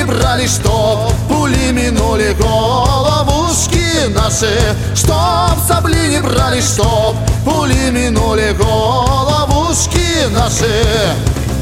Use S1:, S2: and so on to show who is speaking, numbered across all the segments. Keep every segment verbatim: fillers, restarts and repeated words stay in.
S1: брали, чтоб пули минули головушки наши, чтоб сабли не брали, чтоб пули минули головушки наши.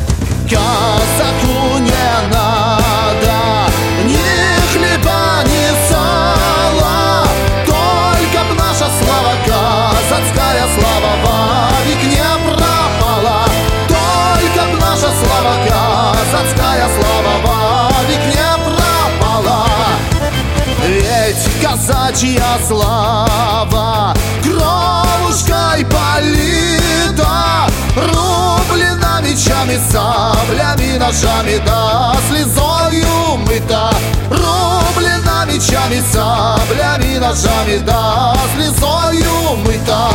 S1: Казаку не надо ни хлеба, ни сала, только б наша слава, казацкая слава, вовек не пропала. Только б наша слава, казацкая слава, вовек не пропала. Ведь казачья слава кровушкой полита, рублена мечами, саблями, ножами, да слезою мыта. Рублена мечами, саблями, ножами, да слезою мыта.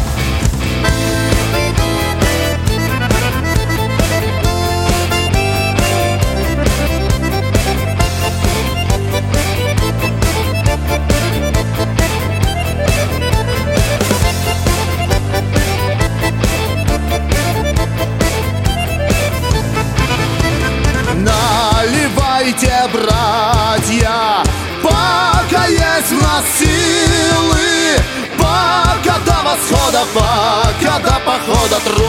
S1: Наливайте, братья, пока есть в нас силы, пока до восхода, пока до похода труд.